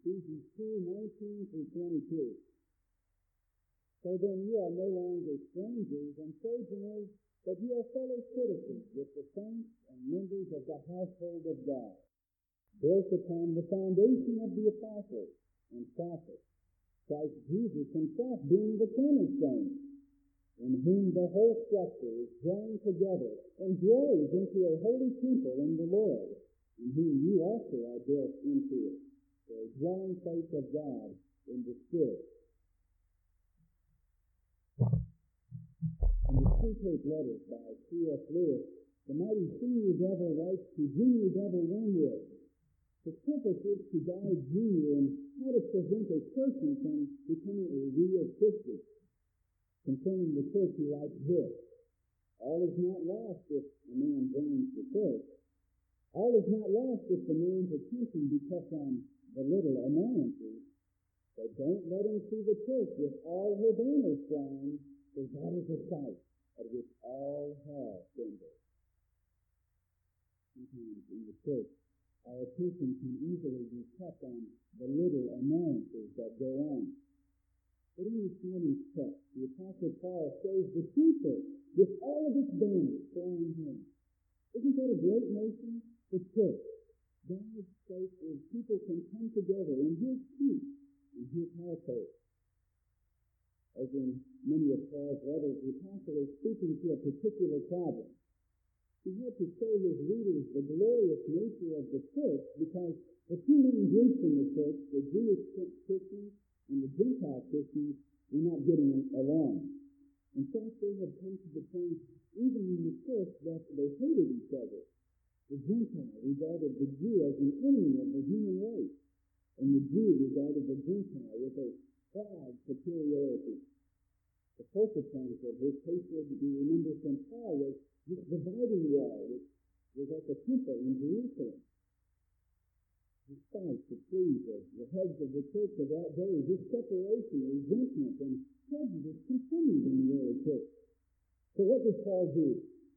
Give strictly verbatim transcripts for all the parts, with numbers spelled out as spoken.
Ephesians two, nineteen through twenty-two. So then you are no longer strangers and sojourners, but you are fellow citizens with the saints and members of the household of God, built upon the foundation of the apostles and prophets, Christ Jesus himself being the cornerstone, in whom the whole structure is joined together and grows into a holy temple in the Lord, in whom you also are built into it, for a dwelling place of God in the Spirit. In the Two-Tape Letters by C S Lewis, the mighty Senior Devil writes to Junior Devil Wormwood. His purpose is to guide Junior in how to prevent a person from becoming a real Christian. Concerning the church, he writes this: all is not lost if a man joins the church. All is not lost if the man's attention be kept on the little annoyances. But don't let him see the church with all her banners flying, for that is a sight at which all hell trembles. Sometimes in the church, our attention can easily be kept on the little annoyances that go on. But in this morning's text, the Apostle Paul shows the true church with all of its banners flying home. Isn't that a great notion? The church, God's place where people can come together in His peace, in His household. As in many of Paul's letters, the apostle is speaking to a particular problem. He had to show his readers the glorious nature of the church because the two main groups in the church, the Jewish Christians and the Gentile Christians, were not getting along. In fact, they had come to the point, even in the church, that they hated each other. The Gentile regarded the Jew as an enemy of the human race, and the Jew regarded the Gentile with a proud superiority. The focal point of this hatred, you remember from Paul, was this dividing wall, which was at the temple in Jerusalem. Despite the pleas of the heads of the church of that day, this separation, resentment, and prejudice continued in the early church. So what does Paul do?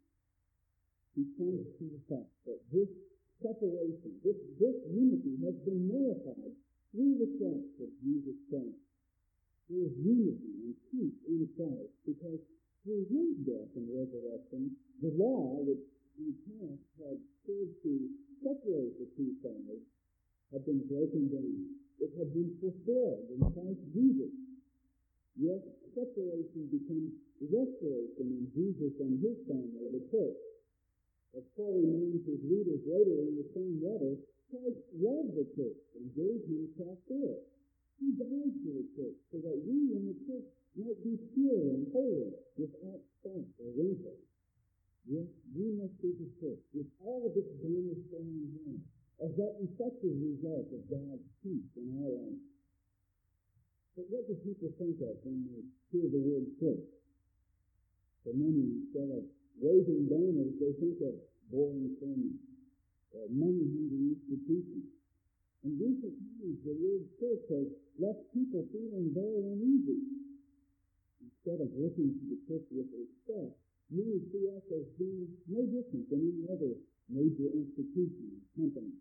He points to the fact that this separation, this disunity has been nullified through the cross of Jesus Christ. There is unity and peace in Christ because through His death and resurrection, the law which in the past had served to separate the two sides had been broken down. It had been fulfilled in Christ Jesus. Yes, separation becomes restoration in Jesus and His family, the church. As Paul reminds his readers later in the same letter, Christ loved the church and gave Himself for it. He died for the church so that we in the church might be pure and holy, without spot or wrinkle. Yes, we must be the church with all of its banners flying home, as that effective result of God's peace in our lives. But what do people think of when they hear the word church? For many, instead of waving banners, they think of boring sermons or money-hungry institutions. In recent times, the word church has left people feeling very uneasy. Instead of looking to the church with respect, many see us as being no different than any other major institution or company.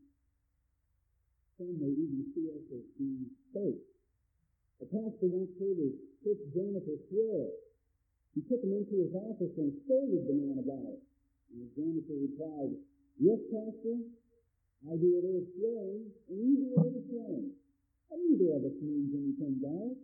Some may even see us as being fake. A pastor once heard his church janitor swear. He took him into his office and scolded the man about it. And the janitor replied, "Yes, Pastor, I do a little swearing, and you do a little swearing. And neither of us means anything by it."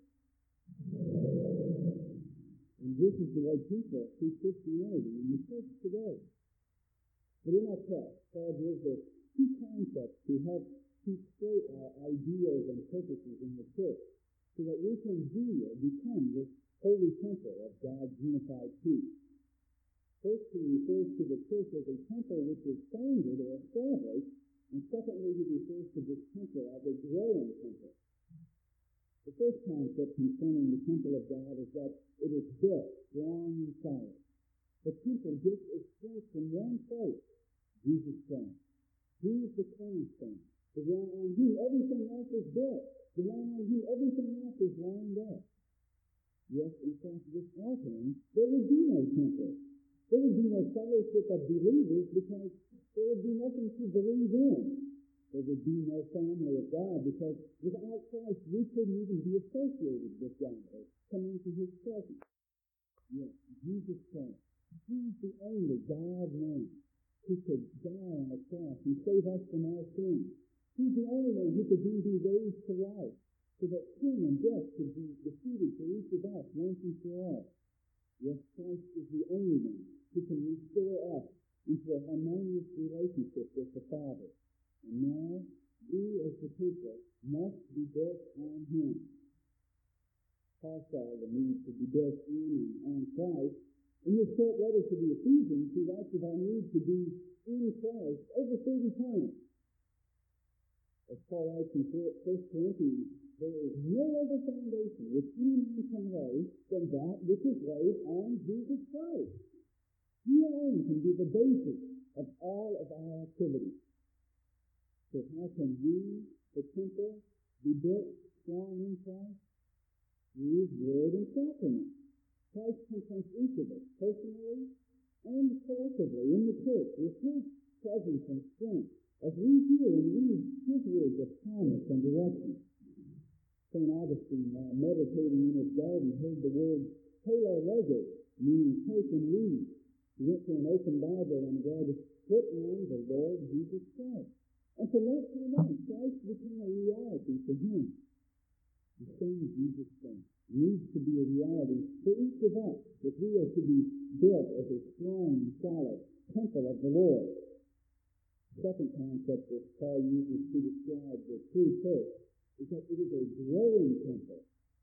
And this is the way people see Christianity in the church today. But in our text, Paul gives us two concepts to help keep straight our ideals and purposes in the church, so that we can be or become this holy temple of God's unified peace. First, he refers to the church as a temple which is founded or established, and secondly, he refers to this temple as a growing temple. The first concept concerning the temple of God is that it is built strong and solid. The temple gets its strength from one place, Jesus Christ. He is the cornerstone, the one on whom everything else is built, the one on whom everything else is lined up. Yes, in fact, without Him, there would be no temple. There would be no fellowship of believers because there would be nothing to believe in. There would be no family of God, because without Christ we couldn't even be associated with God or come into His presence. Yes, Jesus Christ. He's the only God-man who could die on a cross and save us from our sins. He's the only one who could then be raised to life, so that sin and death could be defeated for each of us once and for all. Yes, Christ is the only one who can restore us into a harmonious relationship with the Father. And now, we as the people must be built on Him. Paul saw the need to be built in and on Christ. In his short letter to the Ephesians, he writes of our need to be in Christ over thirty times. As Paul writes in First Corinthians, there is no other foundation which any man can lay than that which is laid on Jesus Christ. He alone can be the basis of all of our activities. So how can we, the temple, be built strong in Christ? Through His Word and sacrament. Christ confronts each of us, personally and collectively in the church, with His presence and strength, as we hear and read His words of promise and direction. Saint Augustine, while meditating in his garden, heard the words "Telo lege," meaning take and read. He went to an open Bible and read, "Put on the Lord Jesus Christ." And from that time on, Christ became a reality for him. The same Jesus Christ needs to be a reality for each of us, if we are to be built as a strong and solid temple of the Lord. The second concept that Paul uses to describe the true church is that it is a growing temple.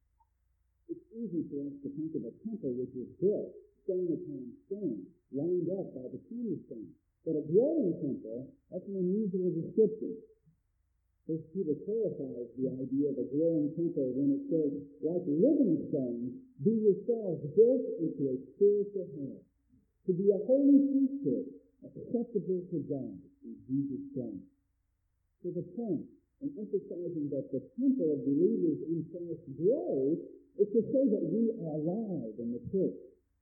It's easy for us to think of a temple which is built stone upon stone, lined up by the cornerstone. But a growing temple, that's an unusual description. First Peter clarifies the idea of a growing temple when it says, like living stones, be yourselves built into a spiritual house, to be a holy priesthood, acceptable to God in Jesus Christ. So the point in emphasizing that the temple of believers in Christ grows is to say that we are alive in the church.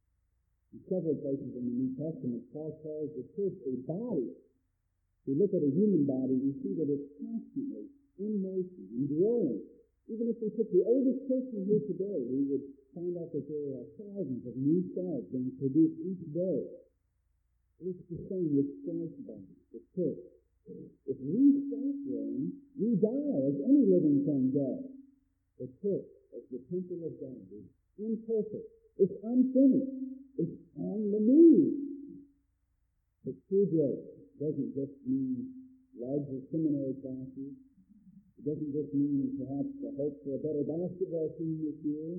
In several places in the New Testament, Paul calls the church a body. If we look at a human body, we see that it's constantly in motion and growing. Even if we took the oldest person here today, we would find out that there are thousands of new cells being produced each day. It's the same with Christ's body, the church. If we stop growing, we die as any living thing does. The church, as the temple of God, is imperfect. It's unfinished. It's on the move. But true growth doesn't just mean larger seminary classes. It doesn't just mean perhaps the hope for a better basketball team this year.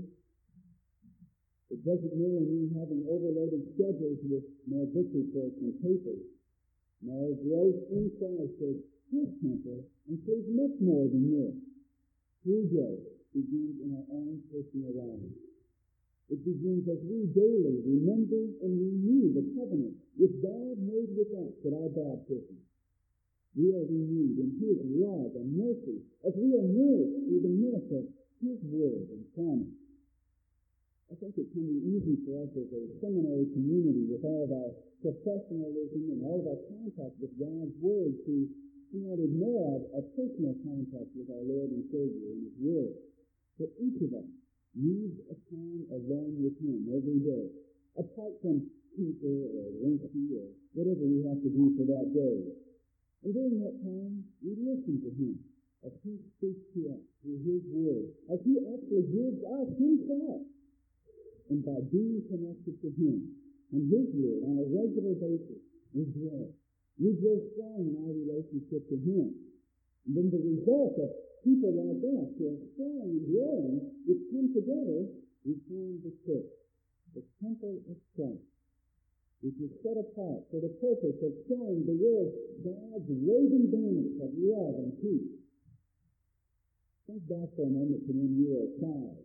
It doesn't really mean having overloaded schedules with more book reports and papers. No, growth in Christ as His temple includes much more than this. True growth begins in our own personal lives. It begins as we daily remember and renew the covenant which God made with us at our baptism. We are renewed in His love and mercy as we are nourished through the milk of His word and promise. I think it can be easy for us as a seminary community with all of our professionalism and all of our contact with God's word to somewhat ignore our, our personal contact with our Lord and Savior and His word. But each of us needs a time alone with Him every day, apart from people or Linksy or whatever we have to do for that day. And during that time, we listen to Him as He speaks to us through His word, as He actually gives us Himself. And by being connected to Him and His word on a regular basis, we grow. We grow strong in our relationship to Him. And then the result of people like us who are strong and growing, which come together, we form the church, the temple of Christ, which is set apart for the purpose of showing the world God's waving banners of love and peace. Think back for a moment to when you were a child.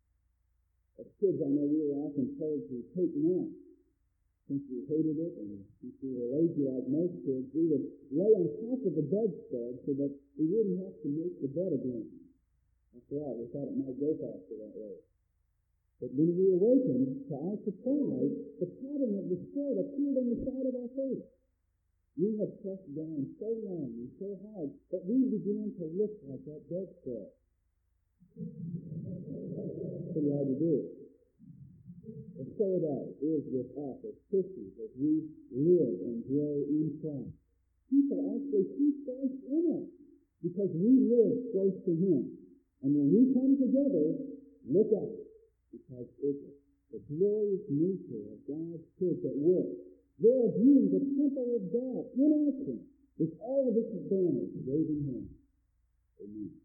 As kids, I know we were often told to take naps. Since we hated it and since we were lazy like most kids, we would lay on top of the bedstead so that we wouldn't have to make the bed again. After all, we thought it might go faster that way. But when we awakened, to our surprise, the pattern of the spread appeared on the side of our face. We have pressed down so long and so hard that we begin to look like that dead square. Pretty hard to do. And so that is with us as Christians as we live and grow in Christ. People actually see Christ in us because we live close to Him. And when we come together, look out, because it's the glorious nature of God's church at work. They are viewing the temple of God in action with all of its banners waving hands. Amen.